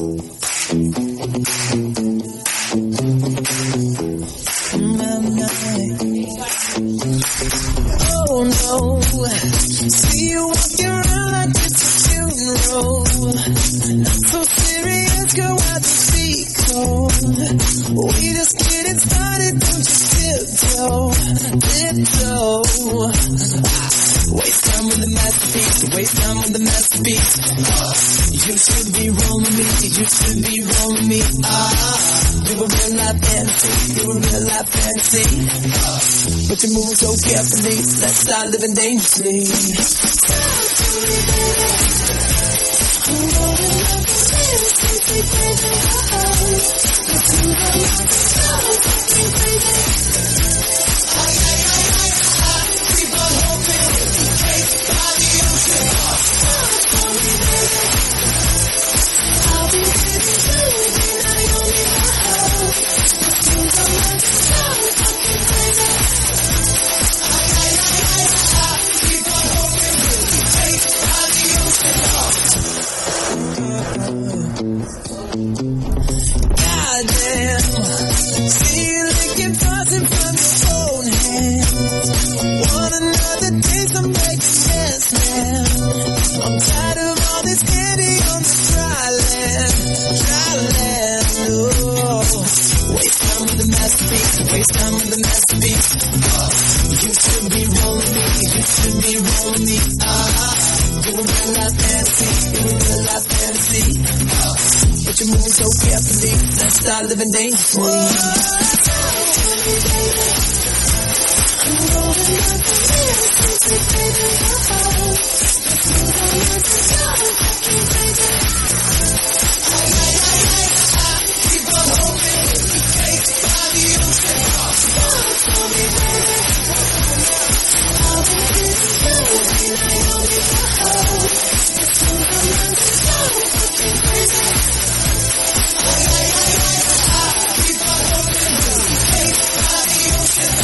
Oh no, see you walking around like it's a funeral. Not so serious, girl, why the feet cold? We just getting started, don't you tiptoe. Waste time with the masterpiece, waste time with the masterpiece. You should be rolling me, you should be rolling me. You a real life fantasy, you a real life fantasy. But you're moving so carefully, let's start living dangerously. Talk to me, baby. I'm rolling up the stairs, baby, baby. Let's do the love so fucking crazy. Keep on hoping, chased by the ocean. Talk to me, baby. I'll be ready to deny only my hope. Let's do the love so fucking crazy. Goddamn, see you licking faucet from your own hand. Want another taste of making yes, man. I'm tired of all this candy on the dry land. Oh, waste time with the masterpiece, waste time with the masterpiece. You should be rolling me, you should be rolling me. You're a real life fantasy, you're a real life fantasy. But you're moving so carefully, let's start living dangerously. I'm rolling up the stairs, baby, baby, keep on hoping, chased by the ocean. Talk to me, baby. I'll be here to deny only my hope. Let's do the love so fucking crazy. Keep on hoping, chased by the ocean.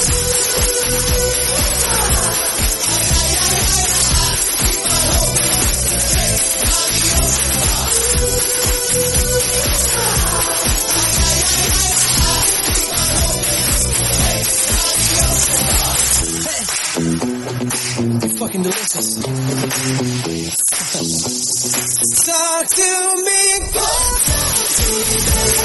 Keep on hoping, chased by the ocean. Fucking delicious. Talk to me, talk to me, baby.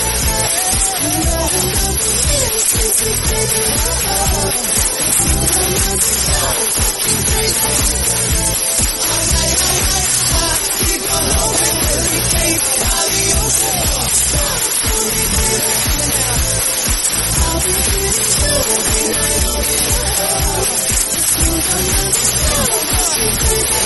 Keep on hoping, really chased by the ocean. Talk to me, baby. I'll be here to deny only my hope. Let's do the love so fucking crazy.